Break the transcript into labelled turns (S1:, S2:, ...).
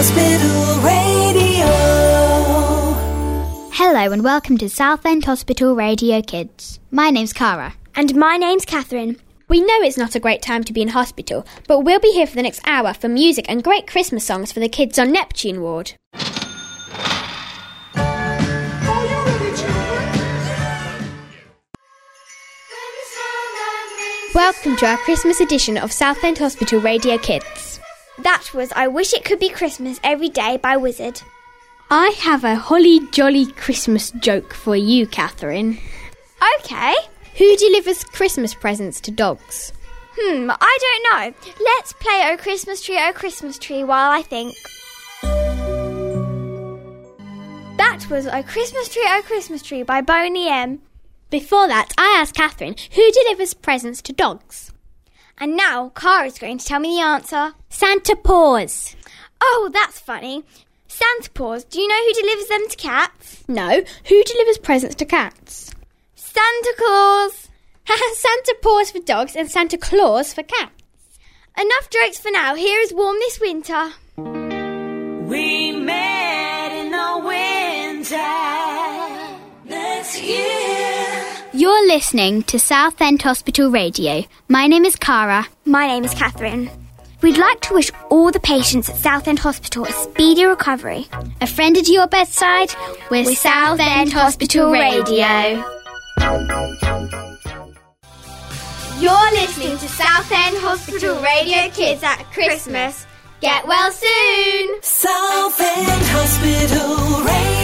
S1: Hospital Radio.
S2: Hello and welcome to Southend Hospital Radio Kids. My name's Cara.
S3: And my name's Catherine. We know it's not a great time to be in hospital, but we'll be here for the next hour for music and great Christmas songs for the kids on Neptune Ward. Welcome to our Christmas edition of Southend Hospital Radio Kids.
S4: That was I Wish It Could Be Christmas Every Day by Wizard.
S3: I have a holly jolly Christmas joke for you, Catherine.
S4: Okay.
S3: Who delivers Christmas presents to dogs?
S4: I don't know. Let's play Oh Christmas Tree while I think. That was Oh Christmas Tree by Boney M.
S3: Before that, I asked Catherine, who delivers presents to dogs?
S4: And now, Cara's going to tell me the answer.
S3: Santa Paws.
S4: Oh, that's funny. Santa Paws, do you know who delivers them to cats?
S3: No, who delivers presents to cats?
S4: Santa Claus.
S3: Santa Paws for dogs and Santa Claus for cats.
S4: Enough jokes for now. Here is Warm This Winter.
S1: We met in the winter this year.
S2: You're listening to Southend Hospital Radio. My name is Cara.
S4: My name is Catherine. We'd like to wish all the patients at Southend Hospital a speedy recovery.
S2: A friend at your bedside with Southend Hospital Radio.
S4: You're listening to Southend Hospital Radio Kids at Christmas. Get well soon!
S1: Southend Hospital Radio.